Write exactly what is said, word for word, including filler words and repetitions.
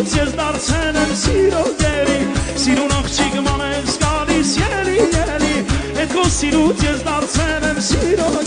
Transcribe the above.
լուծես դարձել եմ սիրո գերի, սիրուն աղջիկ մանես գալիս ելի ելի, էդ քո սիրուց ես դարձել եմ սիրո